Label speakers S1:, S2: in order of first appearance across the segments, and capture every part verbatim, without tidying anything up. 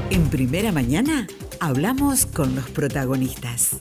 S1: En Primera Mañana hablamos con los protagonistas.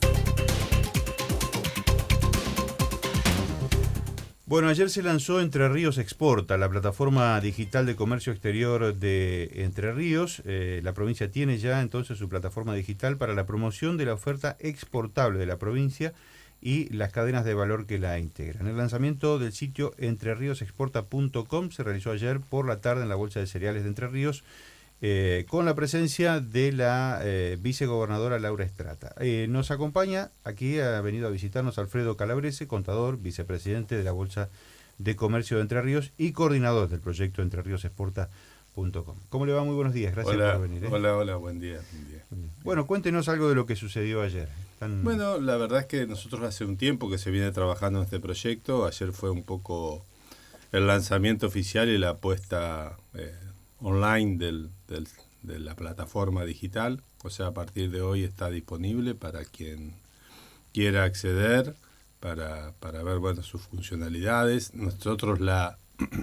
S2: Bueno, ayer se lanzó Entre Ríos Exporta, la plataforma digital de comercio exterior de Entre Ríos. Eh, la provincia tiene ya entonces su plataforma digital para la promoción de la oferta exportable de la provincia y las cadenas de valor que la integran. El lanzamiento del sitio entre ríos exporta punto com se realizó ayer por la tarde en la Bolsa de Cereales de Entre Ríos, eh, con la presencia de la eh, vicegobernadora Laura Estrata. Eh, nos acompaña, aquí ha venido a visitarnos Alfredo Calabrese, contador, vicepresidente de la Bolsa de Comercio de Entre Ríos y coordinador del proyecto entre ríos exporta punto com. ¿Cómo le va? Muy buenos días, gracias
S3: hola,
S2: por venir. ¿eh?
S3: Hola, hola, buen día, buen día.
S2: Bueno, cuéntenos algo de lo que sucedió ayer. Están...
S3: Bueno, la verdad es que nosotros hace un tiempo que se viene trabajando en este proyecto. Ayer fue un poco el lanzamiento oficial y la puesta eh, online del, del, de la plataforma digital. O sea, a partir de hoy está disponible para quien quiera acceder, para, para ver bueno, sus funcionalidades. Nosotros la,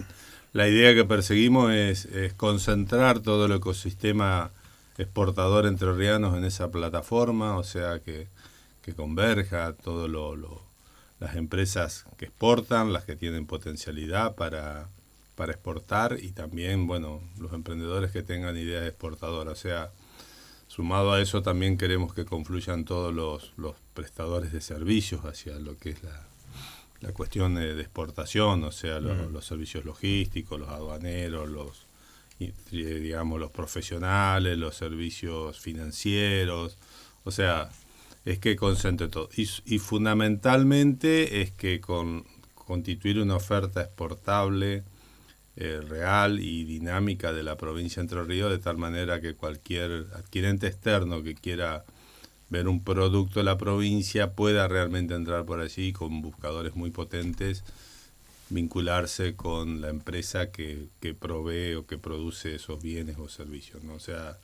S3: la idea que perseguimos es, es concentrar todo el ecosistema exportador entrerrianos en esa plataforma, o sea que, que converja todo lo, lo, las empresas que exportan, las que tienen potencialidad para, para exportar y también bueno los emprendedores que tengan ideas exportadoras. O sea, sumado a eso también queremos que confluyan todos los, los prestadores de servicios hacia lo que es la, la cuestión de, de exportación, o sea, los, uh-huh. los servicios logísticos, los aduaneros, los Y, digamos los profesionales, los servicios financieros, o sea, es que concentre todo. Y, y fundamentalmente es que con constituir una oferta exportable, eh, real y dinámica de la provincia de Entre Ríos, de tal manera que cualquier adquirente externo que quiera ver un producto de la provincia pueda realmente entrar por allí con buscadores muy potentes, vincularse con la empresa que, que provee o que produce esos bienes o servicios, ¿no? O sea,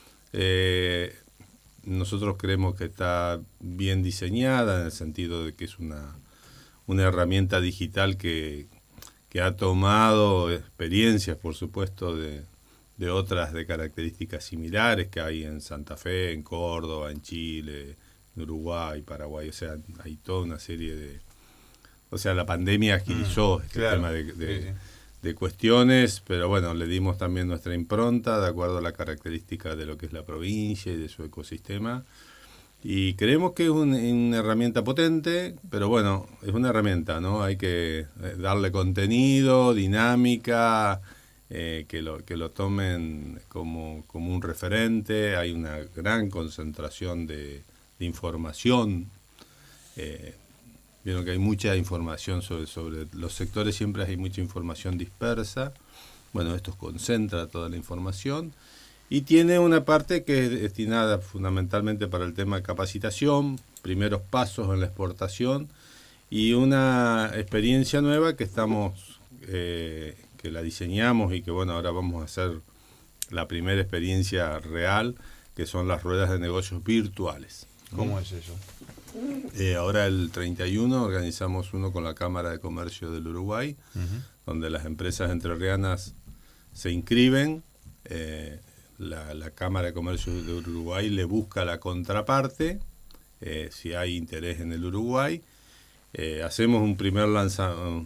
S3: eh, nosotros creemos que está bien diseñada en el sentido de que es una, una herramienta digital que, que ha tomado experiencias, por supuesto, de, de otras de características similares que hay en Santa Fe, en Córdoba, en Chile, en Uruguay, Paraguay. O sea, hay toda una serie de... O sea, la pandemia agilizó mm, este claro, tema de, de, sí, sí. de cuestiones, pero bueno, le dimos también nuestra impronta de acuerdo a la característica de lo que es la provincia y de su ecosistema. Y creemos que es un, una herramienta potente, pero bueno, es una herramienta, ¿no? Hay que darle contenido, dinámica, eh, que, lo, que lo tomen como, como un referente. Hay una gran concentración de, de información. Eh, Vieron que hay mucha información sobre, sobre los sectores, siempre hay mucha información dispersa. Bueno, esto concentra toda la información y tiene una parte que es destinada fundamentalmente para el tema de capacitación, primeros pasos en la exportación y una experiencia nueva que estamos, eh, que la diseñamos y que bueno, ahora vamos a hacer la primera experiencia real, que son las ruedas de negocios virtuales.
S2: ¿Cómo ¿Mm? es eso?
S3: Eh, ahora el treinta y uno organizamos uno con la Cámara de Comercio del Uruguay, uh-huh. donde las empresas entrerrianas se inscriben, eh, la, la Cámara de Comercio del Uruguay le busca la contraparte, eh, si hay interés en el Uruguay, eh, hacemos un primer lanzamiento,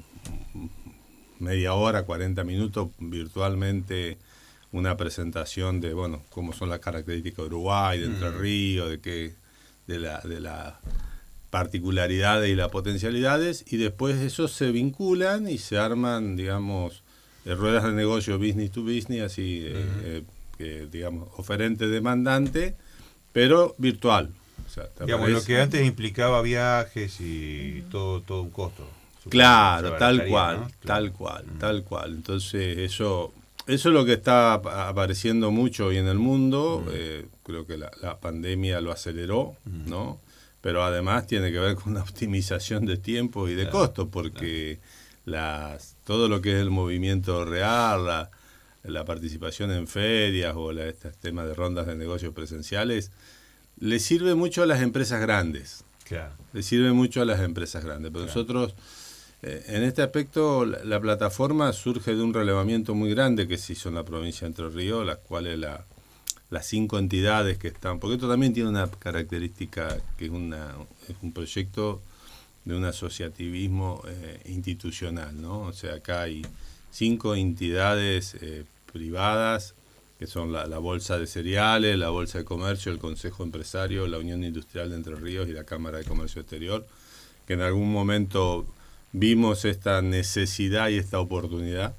S3: media hora, cuarenta minutos virtualmente, una presentación de bueno cómo son las características de Uruguay, de Entre uh-huh. Ríos, de qué de la de la particularidades y las potencialidades, y después esos se vinculan y se arman, digamos, eh, ruedas de negocio business to business, así, uh-huh. eh, eh, digamos, oferente demandante, pero virtual. O sea,
S2: digamos, lo que antes implicaba viajes y todo, todo un costo.
S3: Claro, tal cual, ¿no? tal cual, uh-huh. tal cual. Entonces, eso... Eso es lo que está apareciendo mucho hoy en el mundo. Uh-huh. Eh, creo que la, la pandemia lo aceleró, uh-huh. ¿no? Pero además tiene que ver con la optimización de tiempo y de claro, costos, porque claro. las, todo lo que es el movimiento real, la, la participación en ferias o la, este tema de rondas de negocios presenciales, le sirve mucho a las empresas grandes.
S2: Claro.
S3: Le sirve mucho a las empresas grandes. Pero claro. nosotros... En este aspecto, la, la plataforma surge de un relevamiento muy grande que se hizo en la provincia de Entre Ríos, las cuales la, las cinco entidades que están, porque esto también tiene una característica que es, una, es un proyecto de un asociativismo eh, institucional, ¿no? O sea, acá hay cinco entidades eh, privadas, que son la, la Bolsa de Cereales, la Bolsa de Comercio, el Consejo Empresario, la Unión Industrial de Entre Ríos y la Cámara de Comercio Exterior, que en algún momento vimos esta necesidad y esta oportunidad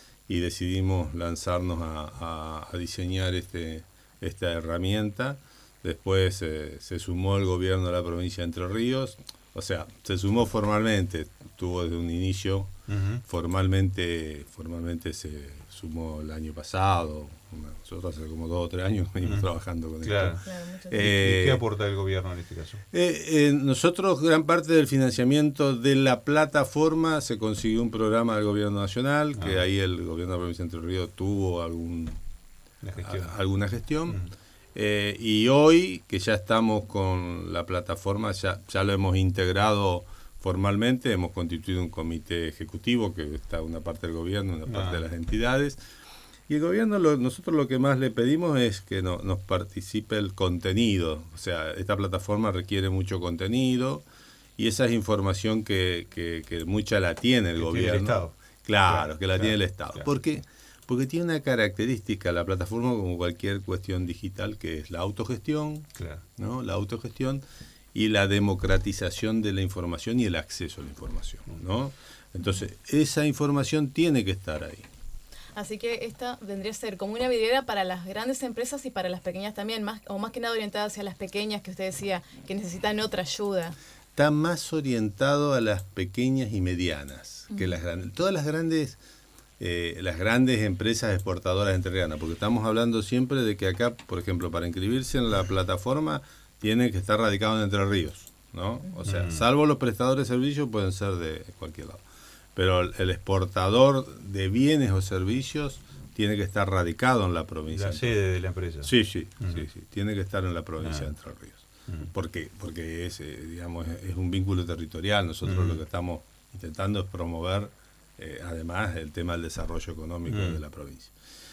S3: y decidimos lanzarnos a, a, a diseñar este, esta herramienta. Después eh, se sumó el gobierno de la provincia de Entre Ríos, o sea, se sumó formalmente, tuvo desde un inicio, uh-huh. formalmente, formalmente se sumó el año pasado. Nosotros hace como dos o tres años venimos uh-huh. trabajando con
S2: claro.
S3: esto.
S2: Claro, eh, ¿Qué aporta el gobierno en este caso?
S3: Eh, eh, nosotros, gran parte del financiamiento de la plataforma se consiguió un programa del gobierno nacional, ah. que ahí el gobierno de la provincia de Entre Ríos tuvo algún, gestión. A, alguna gestión. Uh-huh. Eh, y hoy, que ya estamos con la plataforma, ya, ya lo hemos integrado formalmente, hemos constituido un comité ejecutivo, que está una parte del gobierno, una parte ah. de las entidades. Y el gobierno, lo, nosotros lo que más le pedimos es que no, nos participe el contenido. O sea, esta plataforma requiere mucho contenido y esa es información que, que, que mucha la tiene el que gobierno. Tiene el Estado. Claro, claro que la claro, tiene el Estado. Claro. ¿Por qué? Porque tiene una característica la plataforma, como cualquier cuestión digital, que es la autogestión, claro. ¿no? La autogestión y la democratización de la información y el acceso a la información, ¿no? Entonces, esa información tiene que estar ahí.
S4: Así que esta vendría a ser como una vidriera para las grandes empresas y para las pequeñas también, más o más que nada orientada hacia las pequeñas, que usted decía, que necesitan otra ayuda.
S3: Está más orientado a las pequeñas y medianas, uh-huh. que las grandes. Todas las grandes... Eh, las grandes empresas exportadoras entrerrianas, porque estamos hablando siempre de que acá, por ejemplo, para inscribirse en la plataforma tiene que estar radicado en Entre Ríos, ¿no? O sea, mm. salvo los prestadores de servicios pueden ser de cualquier lado, pero el exportador de bienes o servicios tiene que estar radicado en la provincia.
S2: La sede de la empresa.
S3: Sí, sí, mm. sí, sí, tiene que estar en la provincia ah. de Entre Ríos. Mm. ¿Por qué? Porque es, eh, digamos, es un vínculo territorial. Nosotros mm. lo que estamos intentando es promover Eh, además el tema del desarrollo económico mm. de la provincia.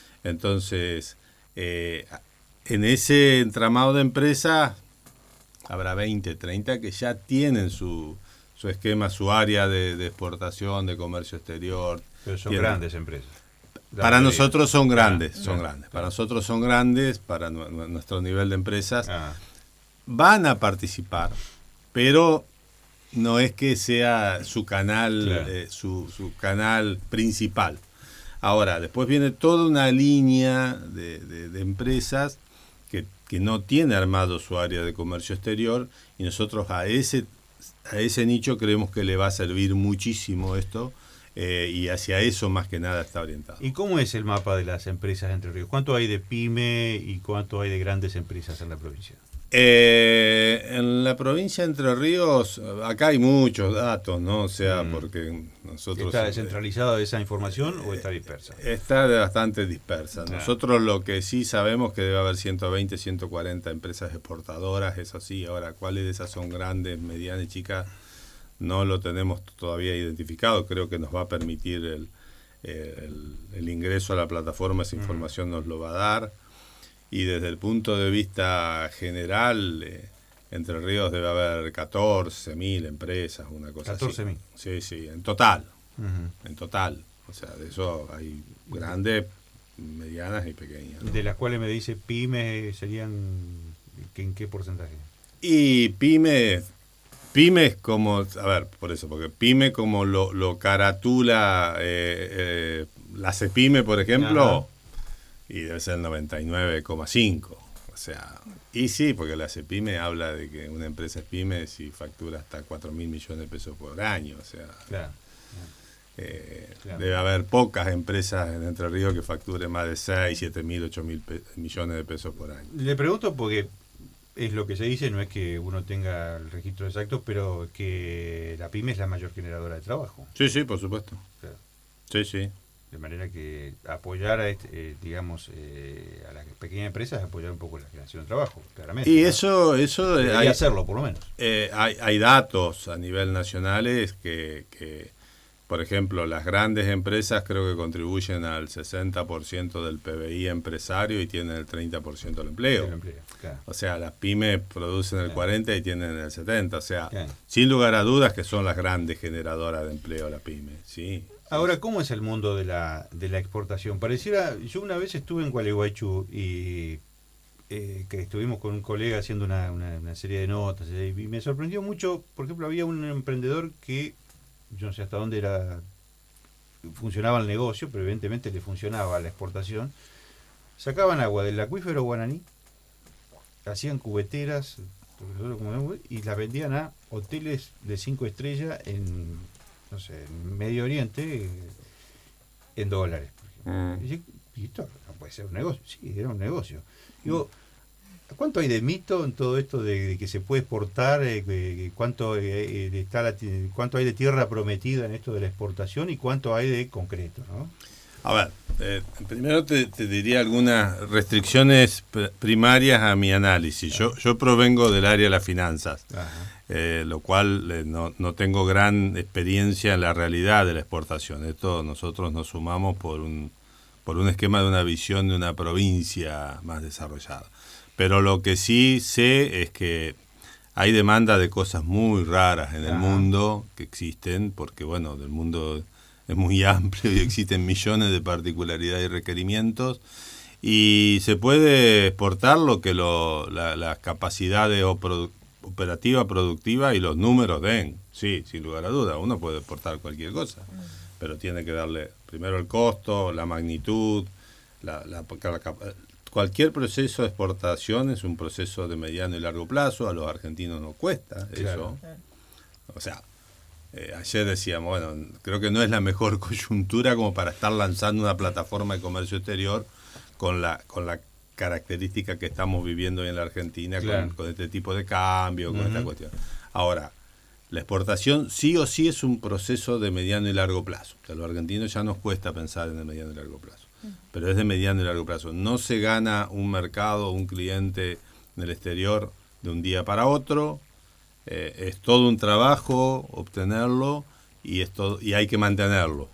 S3: Entonces, eh, en ese entramado de empresas habrá veinte, treinta que ya tienen su, su esquema, su área de, de exportación, de comercio exterior.
S2: Pero son
S3: tienen,
S2: grandes empresas.
S3: Para nosotros son grandes, ah, son ah, grandes. Para nosotros son grandes, para nu- nuestro nivel de empresas. Ah. Van a participar, pero no es que sea su canal, claro. eh, su, su canal principal. Ahora, después viene toda una línea de, de, de empresas que, que no tiene armado su área de comercio exterior y nosotros a ese, a ese nicho creemos que le va a servir muchísimo esto eh, y hacia eso más que nada está orientado.
S2: ¿Y cómo es el mapa de las empresas de Entre Ríos? ¿Cuánto hay de pyme y cuánto hay de grandes empresas en la provincia?
S3: Eh, en la provincia de Entre Ríos, acá hay muchos datos, ¿no? O sea, mm. porque nosotros...
S2: ¿Está descentralizada esa información eh, o está dispersa?
S3: Está bastante dispersa. Ah. Nosotros lo que sí sabemos que debe haber ciento veinte, ciento cuarenta empresas exportadoras, eso sí. Ahora, ¿cuáles de esas son grandes, medianas y chicas? No lo tenemos todavía identificado. Creo que nos va a permitir el, el, el ingreso a la plataforma, esa información mm. nos lo va a dar. Y desde el punto de vista general, eh, Entre Ríos debe haber catorce mil empresas, una cosa
S2: catorce mil.
S3: así. Sí, sí, en total. Uh-huh. En total. O sea, de eso hay grandes, medianas y pequeñas, ¿no?
S2: De las cuales me dice pymes, ¿serían en qué porcentaje?
S3: Y pymes, pymes como, a ver, por eso, porque pyme como lo, lo caratula eh, eh, la CEPYME, por ejemplo... Ajá. Y debe ser el noventa y nueve coma cinco. O sea, y sí, porque la CEPYME habla de que una empresa es pyme si factura hasta cuatro mil millones de pesos por año. O sea, claro, eh, claro. debe haber pocas empresas en Entre Ríos que facturen más de seis, siete mil, ocho mil pe- millones de pesos por año.
S2: Le pregunto porque es lo que se dice, no es que uno tenga el registro exacto, pero que la pyme es la mayor generadora de trabajo.
S3: Sí, sí, por supuesto. Claro. Sí, sí.
S2: De manera que apoyar a este, eh, digamos eh, a las pequeñas empresas es apoyar un poco la generación de trabajo, claramente.
S3: Y
S2: ¿no?
S3: eso, eso
S2: debería
S3: hay,
S2: hacerlo por lo menos.
S3: Eh, hay, hay datos a nivel nacionales que, que por ejemplo, las grandes empresas creo que contribuyen al sesenta por ciento del P B I empresario y tienen el treinta por ciento del empleo.
S2: El empleo, claro.
S3: O sea, las pymes producen el
S2: Claro.
S3: cuarenta por ciento y tienen el setenta por ciento. O sea,
S2: Claro.
S3: sin lugar a dudas que son las grandes generadoras de empleo las pymes. Sí.
S2: Ahora, ¿cómo es el mundo de la, de la exportación? Pareciera, yo una vez estuve en Gualeguaychú y eh, que estuvimos con un colega haciendo una, una, una serie de notas eh, y me sorprendió mucho, por ejemplo, había un emprendedor que, yo no sé hasta dónde era funcionaba el negocio, pero evidentemente le funcionaba la exportación. Sacaban agua del acuífero Guaraní, hacían cubeteras y las vendían a hoteles de cinco estrellas en, no sé, en Medio Oriente, en dólares. Por ejemplo.
S3: Mm.
S2: Y, dije, ¿y esto no puede ser un negocio? Sí, era un negocio. Digo, ¿cuánto hay de mito en todo esto de, de que se puede exportar? Eh, eh, ¿cuánto, eh, eh, está la, ¿Cuánto hay de tierra prometida en esto de la exportación y cuánto hay de concreto, ¿no?
S3: A ver, eh, primero te, te diría algunas restricciones pr- primarias a mi análisis. Yo, yo provengo del área de las finanzas, eh, lo cual eh, no, no tengo gran experiencia en la realidad de la exportación. Esto nosotros nos sumamos por un, por un esquema de una visión de una provincia más desarrollada. Pero lo que sí sé es que hay demanda de cosas muy raras en el
S2: Ajá.
S3: mundo que existen, porque bueno, del mundo es muy amplio y existen millones de particularidades y requerimientos, y se puede exportar lo que lo, la, las capacidades o produ- operativa, productiva y los números den. Sí, sin lugar a duda, uno puede exportar cualquier cosa, pero tiene que darle primero el costo, la magnitud, la, la, la capa- cualquier proceso de exportación es un proceso de mediano y largo plazo. A los argentinos nos cuesta
S2: Claro.
S3: eso. O sea, eh, ayer decíamos, bueno, creo que no es la mejor coyuntura como para estar lanzando una plataforma de comercio exterior con la con la característica que estamos viviendo hoy en la Argentina,
S2: Claro.
S3: con, con este tipo de cambio, con
S2: Ujú.
S3: esta cuestión. Ahora, la exportación sí o sí es un proceso de mediano y largo plazo. O sea, a los argentinos ya nos cuesta pensar en el mediano y largo plazo, pero es de mediano y largo plazo. No se gana un mercado, un cliente en el exterior de un día para otro. Eh, es todo un trabajo obtenerlo y, es todo, y hay que mantenerlo.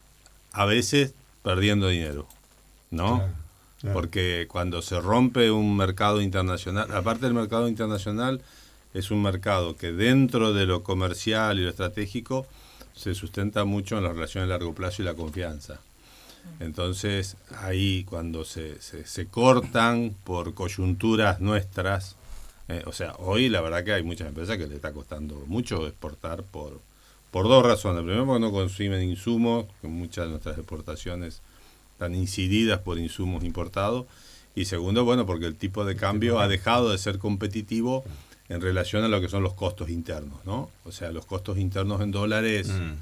S3: A veces perdiendo dinero, ¿no?
S2: Claro, claro.
S3: Porque cuando se rompe un mercado internacional, aparte del mercado internacional, es un mercado que dentro de lo comercial y lo estratégico se sustenta mucho en las relaciones a largo plazo y la confianza. Entonces, ahí cuando se, se, se cortan por coyunturas nuestras, eh, o sea, hoy la verdad que hay muchas empresas que le está costando mucho exportar por, por dos razones. Primero, porque no consumen insumos, que muchas de nuestras exportaciones están incididas por insumos importados. Y segundo, bueno, porque el tipo de cambio ha dejado de ser competitivo en relación a lo que son los costos internos, ¿no? O sea, los costos internos en dólares
S2: Mm.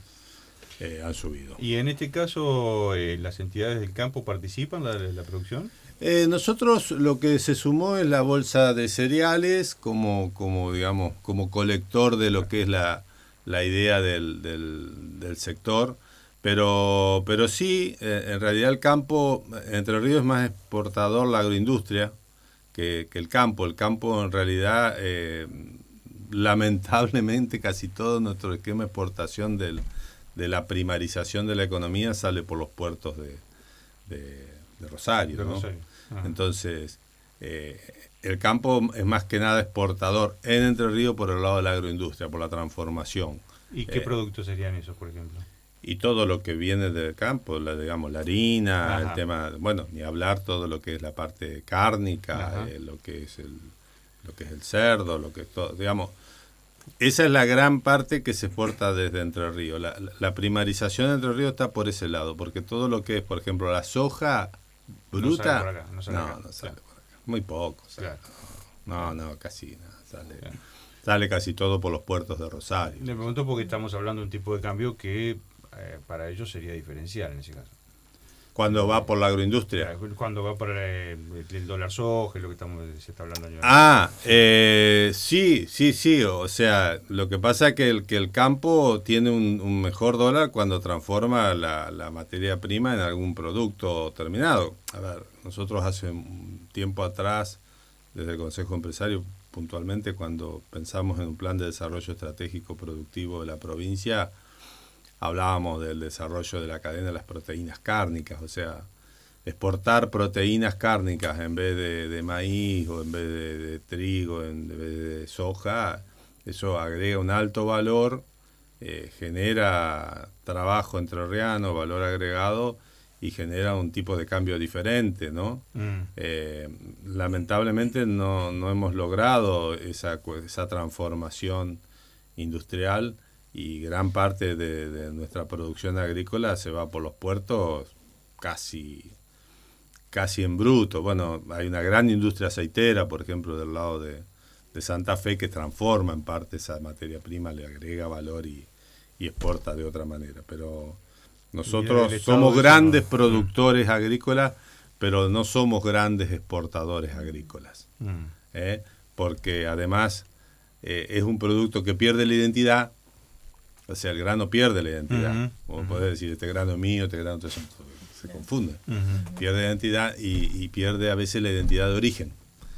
S3: eh, han subido.
S2: Y en este caso, eh, ¿las entidades del campo participan en la, la producción?
S3: Eh, nosotros lo que se sumó es la bolsa de cereales como, como digamos, como colector de lo que es la, la idea del, del, del sector, pero, pero sí, eh, en realidad el campo, Entre Ríos es más exportador la agroindustria que, que el campo. El campo en realidad, eh, lamentablemente casi todo nuestro esquema de exportación del, de la primarización de la economía sale por los puertos de, de, de Rosario,
S2: De
S3: ¿no?
S2: Rosario. Ajá.
S3: Entonces, eh, el campo es más que nada exportador en Entre Ríos por el lado de la agroindustria, por la transformación.
S2: ¿Y qué
S3: eh,
S2: productos serían esos, por ejemplo?
S3: Y todo lo que viene del campo, la, digamos, la harina,
S2: Ajá.
S3: el tema, bueno, ni hablar todo lo que es la parte cárnica, eh, lo que es el lo que es el cerdo, lo que es todo, digamos, esa es la gran parte que se exporta desde Entre Ríos. La, la, la primarización de Entre Ríos está por ese lado, porque todo lo que es, por ejemplo, la soja bruta,
S2: No sale por acá, no sale
S3: no,
S2: acá,
S3: no sale
S2: claro.
S3: por acá. Muy poco. Sale.
S2: Claro.
S3: No, no, casi nada. Sale,
S2: Claro.
S3: sale casi todo por los puertos de Rosario.
S2: Le pregunto porque estamos hablando de un tipo de cambio que eh, para ellos sería diferencial en ese caso.
S3: Cuando va por la agroindustria.
S2: Cuando va por el, el dólar soja, lo que estamos se está hablando.
S3: Ah, eh, sí, sí, sí. O sea, lo que pasa es que el, que el campo tiene un, un mejor dólar cuando transforma la, la materia prima en algún producto terminado. A ver, nosotros hace un tiempo atrás, desde el Consejo Empresario, puntualmente cuando pensamos en un plan de desarrollo estratégico productivo de la provincia, hablábamos del desarrollo de la cadena de las proteínas cárnicas, o sea, exportar proteínas cárnicas en vez de, de maíz o en vez de, de trigo, en vez de soja, eso agrega un alto valor, eh, genera trabajo entrerriano, valor agregado, y genera un tipo de cambio diferente, ¿no? Mm. Eh, lamentablemente no, no hemos logrado esa, esa transformación industrial, y gran parte de, de nuestra producción agrícola se va por los puertos casi, casi en bruto. Bueno, hay una gran industria aceitera, por ejemplo, del lado de, de Santa Fe, que transforma en parte esa materia prima, le agrega valor y, y exporta de otra manera, pero nosotros somos grandes no. productores mm. agrícolas, pero no somos grandes exportadores agrícolas, mm. ¿eh? porque además eh, es un producto que pierde la identidad, o sea, el grano pierde la identidad. Mm-hmm. Como mm-hmm. podés decir, este grano es mío, este grano es... se confunde, mm-hmm. pierde la identidad y, y pierde a veces la identidad de origen.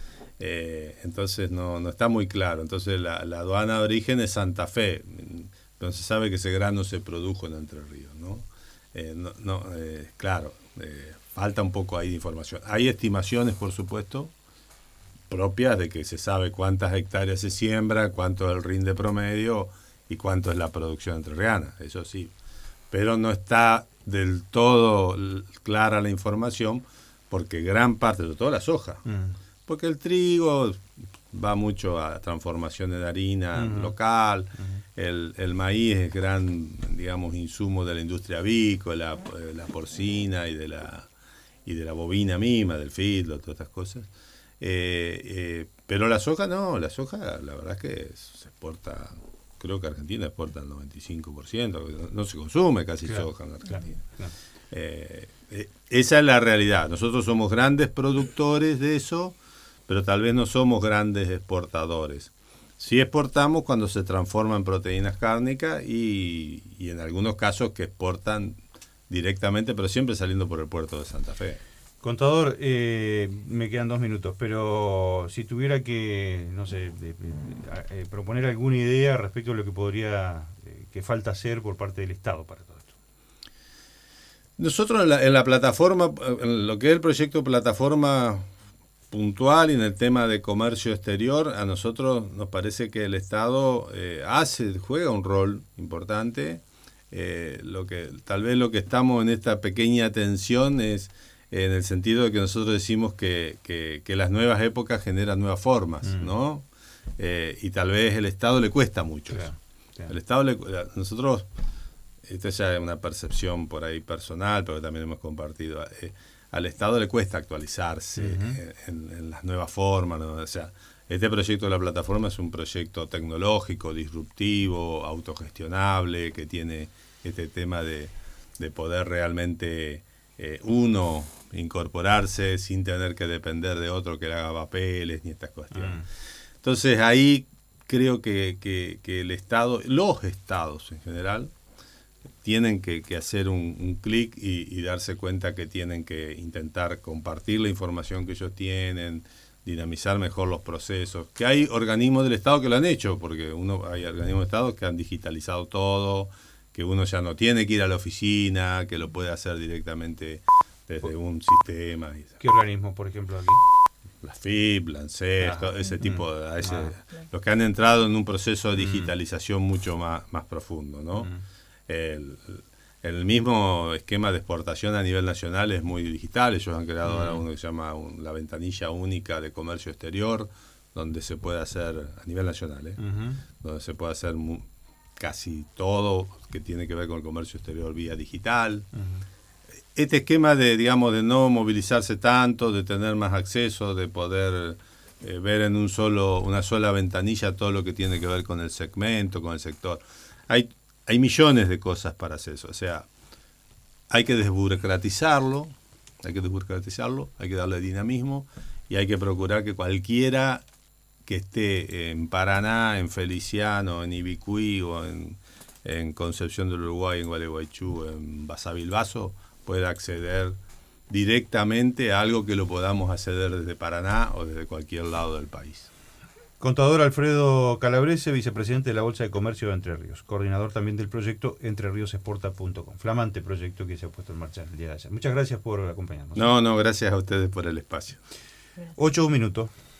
S3: Eh, entonces no, no está muy claro. Entonces la, la aduana de origen es Santa Fe, pero se sabe que ese grano se produjo en Entre Ríos, ¿no? Eh, no, no eh, claro, eh, falta un poco ahí de información. Hay estimaciones, por supuesto, propias de que se sabe cuántas hectáreas se siembra, cuánto es el rinde promedio y cuánto es la producción entrerriana, eso sí. Pero no está del todo clara la información, porque gran parte, de toda la soja, mm. porque el trigo va mucho a transformaciones de harina uh-huh. local, uh-huh. el, el maíz es gran, digamos, insumo de la industria avícola, uh-huh. la porcina y de la y de la bovina misma, del feedlot, todas estas cosas. Eh, eh, pero la soja no, la soja la verdad es que se exporta, creo que Argentina exporta el noventa y cinco por ciento, no, no se consume casi claro, soja en Argentina. Claro, claro. Eh, eh, esa es la realidad. Nosotros somos grandes productores de eso, pero tal vez no somos grandes exportadores. Sí exportamos cuando se transforma en proteínas cárnicas y, y en algunos casos que exportan directamente, pero siempre saliendo por el puerto de Santa Fe.
S2: Contador, eh, me quedan dos minutos, pero si tuviera que, no sé, de, de, de, proponer alguna idea respecto a lo que podría, eh, que falta hacer por parte del Estado para todo esto.
S3: Nosotros en la, en la plataforma, en lo que es el proyecto plataforma puntual y en el tema de comercio exterior, a nosotros nos parece que el Estado eh, hace, juega un rol importante. Eh, lo que tal vez lo que estamos en esta pequeña tensión es eh, en el sentido de que nosotros decimos que, que, que las nuevas épocas generan nuevas formas, mm. ¿no? Eh, y tal vez el Estado le cuesta mucho claro, eso. Claro. El Estado le, nosotros, esto ya es una percepción por ahí personal, pero también hemos compartido. Eh, al Estado le cuesta actualizarse uh-huh. en, en las nuevas formas, ¿no? O sea, este proyecto de la plataforma es un proyecto tecnológico, disruptivo, autogestionable, que tiene este tema de, de poder realmente eh, uno incorporarse sin tener que depender de otro que le haga papeles ni estas cuestiones. Uh-huh. Entonces ahí creo que, que, que el Estado, los Estados en general, tienen que, que hacer un, un clic y, y darse cuenta que tienen que intentar compartir la información que ellos tienen, dinamizar mejor los procesos. Que hay organismos del Estado que lo han hecho, porque uno hay organismos del Estado que han digitalizado todo, que uno ya no tiene que ir a la oficina, que lo puede hacer directamente desde un sistema.
S2: ¿Qué organismos, por ejemplo, aquí?
S3: La F I P, la ANSES, ah, ese tipo de... Ese, ah, los que han entrado en un proceso de digitalización mm. mucho más, más profundo, ¿no? Mm. El, el mismo esquema de exportación a nivel nacional es muy digital. Ellos han creado uh-huh. ahora uno que se llama un, la ventanilla única de comercio exterior, donde se puede hacer, a nivel nacional, ¿eh? uh-huh. donde se puede hacer mu- casi todo que tiene que ver con el comercio exterior vía digital. Uh-huh. Este esquema de, digamos, de no movilizarse tanto, de tener más acceso, de poder eh, ver en un solo, una sola ventanilla todo lo que tiene que ver con el segmento, con el sector. Hay Hay millones de cosas para hacer eso, o sea, hay que desburocratizarlo, hay que desburocratizarlo, hay que darle dinamismo y hay que procurar que cualquiera que esté en Paraná, en Feliciano, en Ibicuí o en, en Concepción del Uruguay, en Gualeguaychú, en Basavilbaso, pueda acceder directamente a algo que lo podamos acceder desde Paraná o desde cualquier lado del país.
S2: Contador Alfredo Calabrese, vicepresidente de la Bolsa de Comercio de Entre Ríos, coordinador también del proyecto entre ríos exporta punto com. Flamante proyecto que se ha puesto en marcha el día de ayer. Muchas gracias por acompañarnos.
S3: No, no, gracias a ustedes por el espacio.
S2: Ocho minutos.